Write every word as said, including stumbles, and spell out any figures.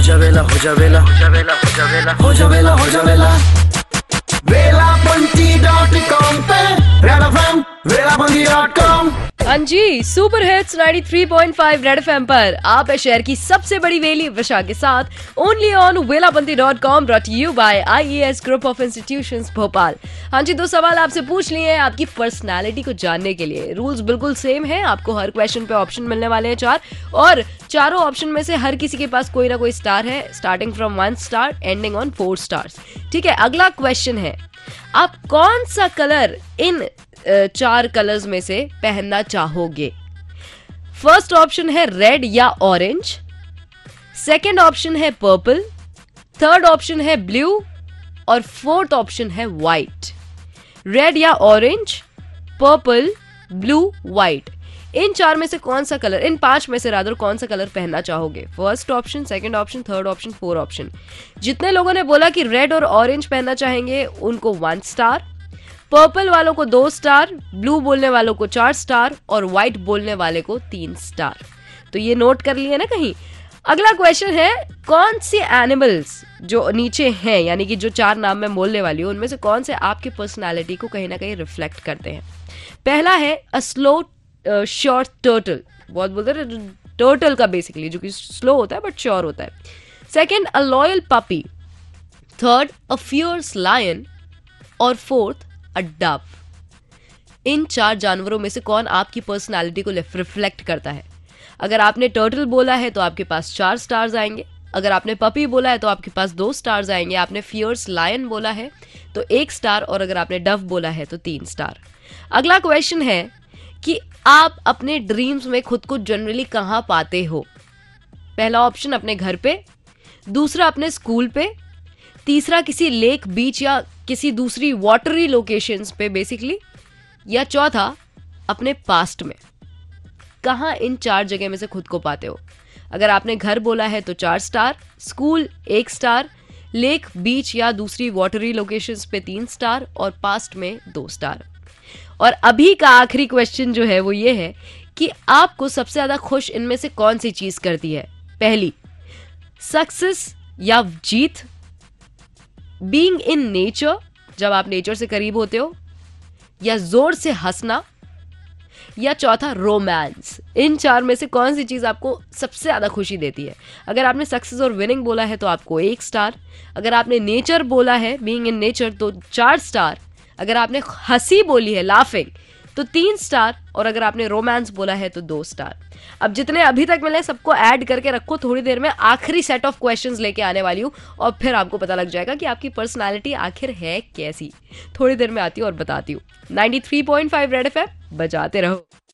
जावेला हो जावेला हो जावेला हो जावेला हो जावेला हो जावेला वेलाबंटी डॉट कॉम पे रेड एफएम वेलाबंटी डॉट कॉम। हाँ जी, super hits ninety three point five red FM पर आप है शहर की सबसे बड़ी वेली विशा के साथ ओनली ऑन वेलाबंटी dot com brought you by IES group of institutions Bhopal. हाँ जी, दो सवाल आपसे पूछ लिए हैं आपकी पर्सनालिटी को जानने के लिए। रूल्स बिल्कुल सेम है, आपको हर क्वेश्चन पे ऑप्शन मिलने वाले हैं चार, और चारों ऑप्शन में से हर किसी के पास कोई ना कोई स्टार है, starting from one star ending on four stars. ठीक है, अगला क्वेश्चन है, आप कौन सा कलर इन चार कलर्स में से पहनना चाहोगे? फर्स्ट ऑप्शन है रेड या ऑरेंज, सेकंड ऑप्शन है पर्पल, थर्ड ऑप्शन है ब्लू और फोर्थ ऑप्शन है व्हाइट। रेड या ऑरेंज, पर्पल, ब्लू, व्हाइट, इन चार में से कौन सा कलर, इन पांच में से रादर कौन सा कलर पहनना चाहोगे? First option, second option, third option, four option. जितने लोगों ने बोला कि रेड और ऑरेंज पहनना चाहेंगे उनको वन स्टार, पर्पल वालों को दो स्टार, ब्लू बोलने वालों को चार स्टार और व्हाइट बोलने वाले को तीन स्टार। तो ये नोट कर लिए ना कहीं। अगला क्वेश्चन है, कौन सी एनिमल्स जो नीचे हैं, यानी कि जो चार नाम मैं बोलने वाली हूं, उनमें से कौन से आपकी पर्सनालिटी को कहीं ना कहीं रिफ्लेक्ट करते हैं? पहला है अ स्लो श्योर टर्टल, बहुत बोलते हैं टर्टल का बेसिकली, जो कि स्लो होता है बट श्योर होता है। Second a loyal puppy, third a fierce lion और फोर्थ अ डव। इन चार जानवरों में से कौन आपकी पर्सनालिटी को रिफ्लेक्ट करता है? अगर आपने टर्टल बोला है तो आपके पास चार स्टार्स आएंगे, अगर आपने पपी बोला है तो आपके पास दो स्टार्स आएंगे, आपने फियर्स लायन बोला है तो एक स्टार, और अगर आपने डव बोला है तो तीन स्टार। अगला क्वेश्चन है कि आप अपने ड्रीम्स में खुद को जनरली कहां पाते हो? पहला ऑप्शन अपने घर पे, दूसरा अपने स्कूल पे, तीसरा किसी लेक, बीच या किसी दूसरी वाटरी लोकेशंस पे बेसिकली, या चौथा अपने पास्ट में। कहां इन चार जगह में से खुद को पाते हो? अगर आपने घर बोला है तो चार स्टार, स्कूल एक स्टार, लेक, बीच या दूसरी वाटरी लोकेशंस पे तीन स्टार और पास्ट में दो स्टार। और अभी का आखिरी क्वेश्चन जो है वो ये है कि आपको सबसे ज्यादा खुश इनमें से कौन सी चीज करती है? पहली, सक्सेस या जीत, बीइंग इन नेचर, जब आप नेचर से करीब होते हो, या जोर से हंसना, या चौथा रोमांस। इन चार में से कौन सी चीज आपको सबसे ज्यादा खुशी देती है? अगर आपने सक्सेस और विनिंग बोला है तो आपको एक स्टार, अगर आपने नेचर बोला है, बीइंग इन नेचर, तो चार स्टार, अगर आपने हंसी बोली है, लाफिंग, तो तीन स्टार, और अगर आपने रोमांस बोला है तो दो स्टार। अब जितने अभी तक मिले सबको ऐड करके रखो, थोड़ी देर में आखिरी सेट ऑफ क्वेश्चंस लेके आने वाली हूं और फिर आपको पता लग जाएगा कि आपकी पर्सनालिटी आखिर है कैसी। थोड़ी देर में आती हूं और बताती हूं। Ninety three point five red FM बजाते रहो।